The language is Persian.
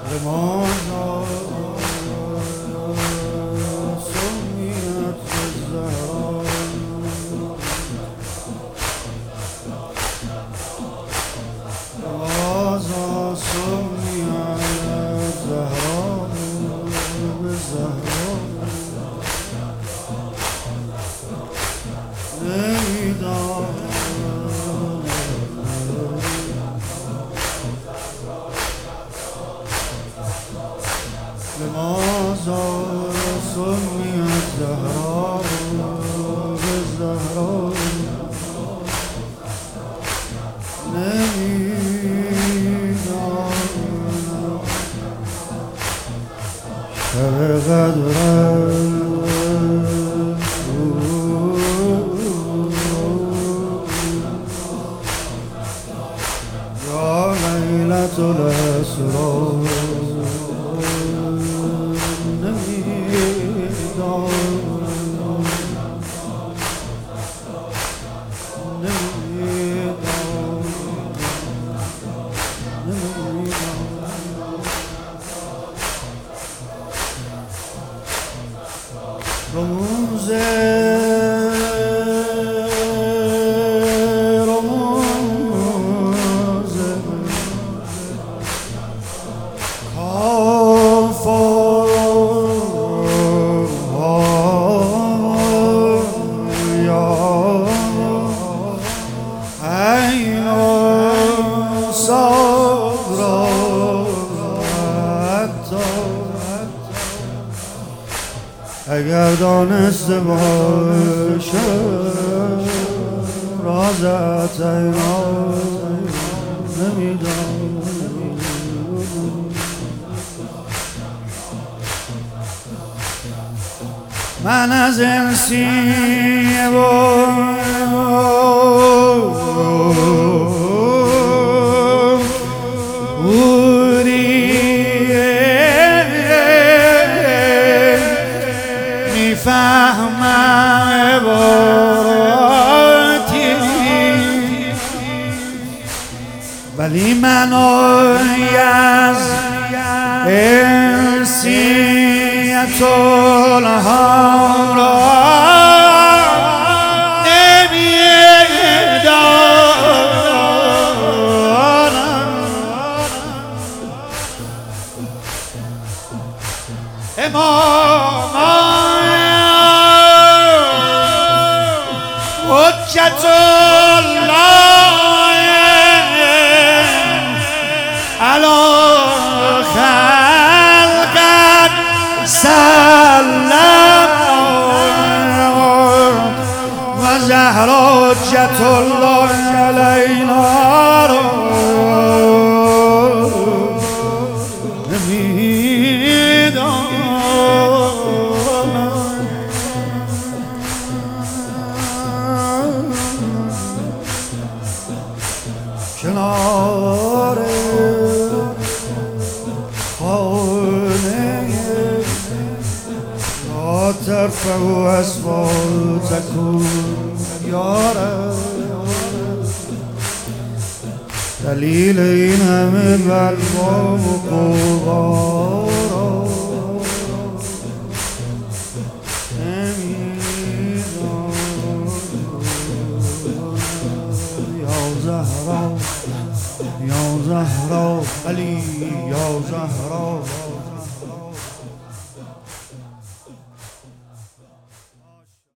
لماذا سميت الزهراء لماذا سميت الزهراء بالزهراء نمیدانم لماذا سميت الزهراء بالزهراء نمیدانم شب قدرت یا لیلة الاسرار اگر دانسته باشم رازت اینا نمیدانم من از انسیه میفهمم عباراتی ولی منوی از انسیت الهام را نمیدانم حجت الله علی خلقت سلم و زهر حجت الله علینا کنار خانه لا ترفعوا اصواتکم یارب دلیل این همه بلوا و غبارا یا زهرا علی یا زهرا